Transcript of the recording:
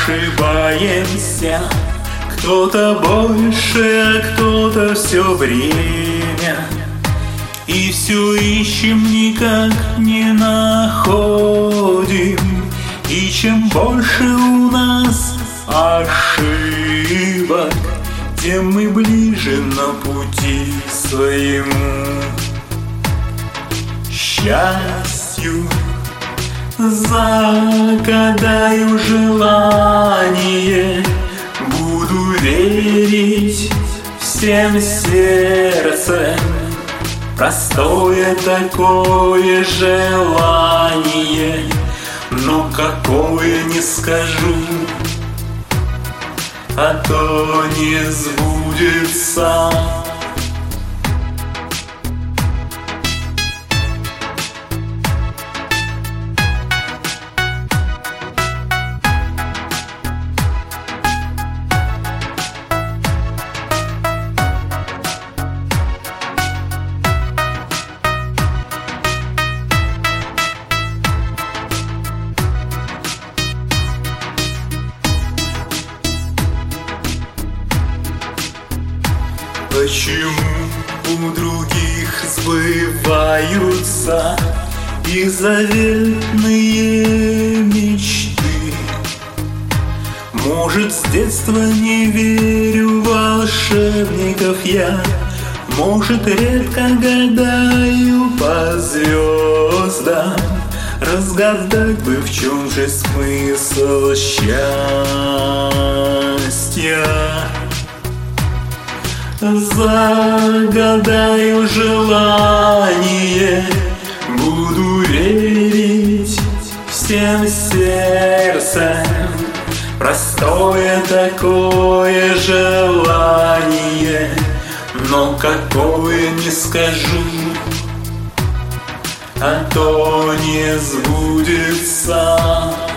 ошибаемся. Кто-то больше, а кто-то все время. И все ищем, никак не находим. И чем больше у нас ошибок, тем мы ближе на пути своему счастью. Загадаю желание, буду верить всем сердцем. Простое такое желание, но какое не скажу, а то не сбудется. Почему у других сбываются их заветные мечты? Может, с детства не верю в волшебников я, может, редко гадаю по звездам. Разгадать бы, в чем же смысл счастья. Загадаю желание, буду верить всем сердцем. Простое такое желание, но какое не скажу, а то не сбудется.